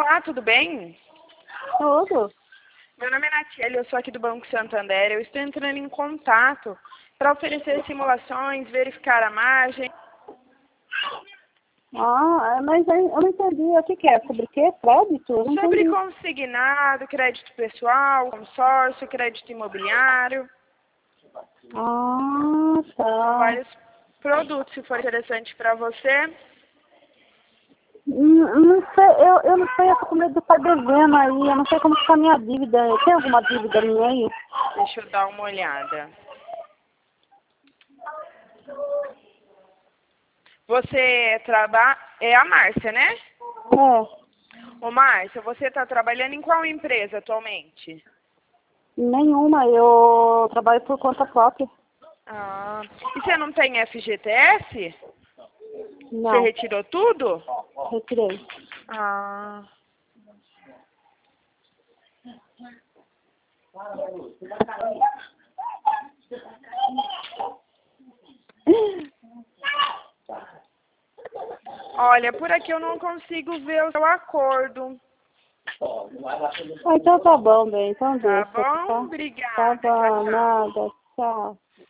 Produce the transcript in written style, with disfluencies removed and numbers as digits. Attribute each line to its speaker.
Speaker 1: Olá, tudo bem?
Speaker 2: Tudo.
Speaker 1: Meu nome é Natiele, eu sou aqui do Banco Santander. Eu estou entrando em contato para oferecer simulações, verificar a margem.
Speaker 2: Mas eu não entendi. O que é? Sobre o quê? Crédito? Eu não
Speaker 1: Sobre
Speaker 2: entendi.
Speaker 1: consignado, crédito pessoal, consórcio, crédito imobiliário.
Speaker 2: Ah,
Speaker 1: São
Speaker 2: tá.
Speaker 1: vários produtos, se for interessante para você.
Speaker 2: Não sei, eu não sei, eu tô com medo de estar devendo aí. Eu não sei como está a minha dívida. Tem alguma dívida minha aí?
Speaker 1: Deixa eu dar uma olhada. Você trabalha... É a Márcia, né?
Speaker 2: É.
Speaker 1: Ô, Márcia, você está trabalhando em qual empresa atualmente?
Speaker 2: Nenhuma. Eu trabalho por conta própria.
Speaker 1: Ah, e você não tem FGTS? Você
Speaker 2: Não.
Speaker 1: retirou tudo?
Speaker 2: Retirei.
Speaker 1: Ah, olha, por aqui eu não consigo ver o seu acordo.
Speaker 2: Então tá bom, bem. Então
Speaker 1: Tá
Speaker 2: deixa,
Speaker 1: bom?
Speaker 2: tá? Tá
Speaker 1: Obrigada. Tchau,
Speaker 2: bom,
Speaker 1: tchau.
Speaker 2: nada. Tchau.